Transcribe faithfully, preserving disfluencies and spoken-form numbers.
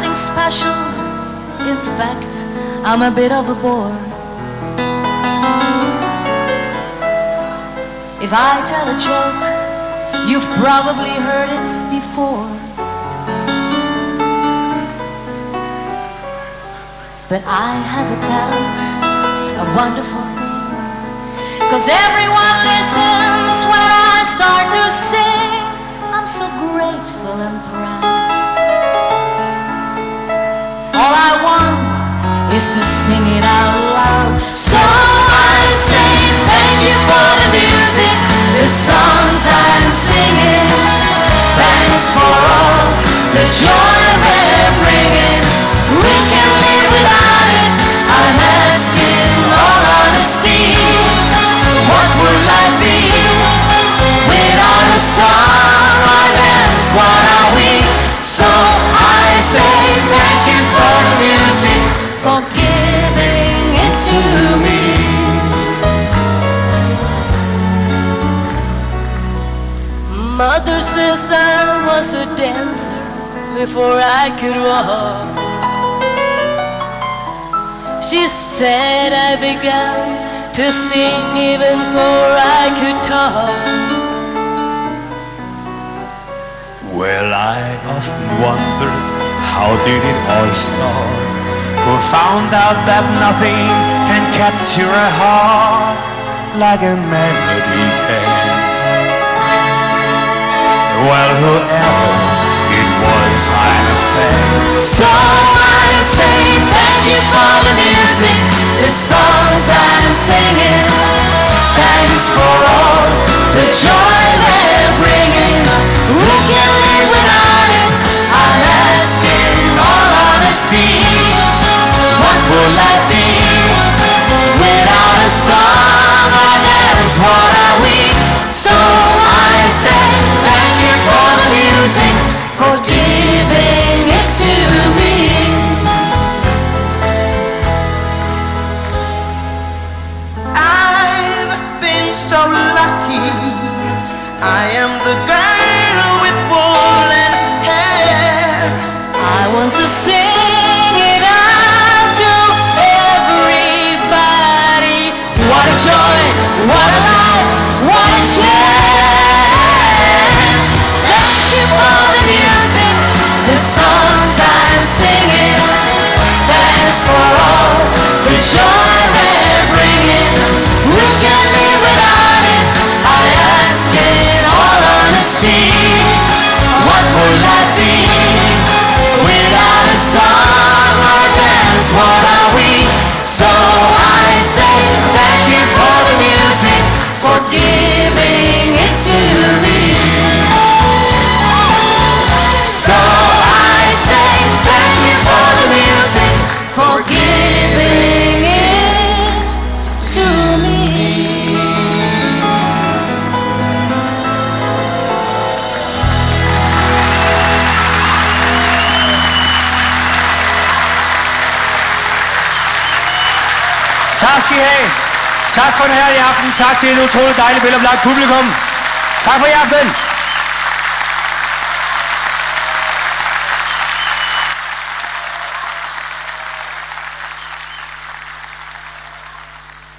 nothing special. In fact, I'm a bit of a bore. If I tell a joke, you've probably heard it before. But I have a talent, a wonderful thing, 'cause everyone listens when I start to sing. I'm so grateful and proud. All I want is to sing it out loud. So I say thank you for the music, the songs I'm singing. Thanks for all the joy they're bringing. We can live without it, I'm asking all honesty. What would life be without a song? Why, that's what are we? So I say thank you for the music, for giving it to me. Mother says I was a dancer before I could walk. She said I began to sing even before I could talk. Well, I often wondered, how did it all start? Who found out that nothing can capture a heart like a melody can? Well, whoever it was, I'm a fan. So I say thank you for the music, the songs I'm singing. Thanks for all the joy they're bringing. We can live without it, I'm asking all honesty. What would life be without a song? Oh, that's what are we? So I say thank you for the music, for giving it to me. I've been so lucky, I am the girl with woolen hair. I want to sing it out to everybody. What a joy, what a life, what a chance. Thank you for the music, the songs I'm singing. Thanks for all the joy they're bringing. We can live without it, I ask in all honesty. What would life be without a song? Or dance, what are we? So I say thank you for the music, for giving it to me. So I say thank you for the music, for giving it to me. Tak skal I have. Tak for den her i aften. Tak til et utroligt dejligt veloplagt publikum. Tak for i aften.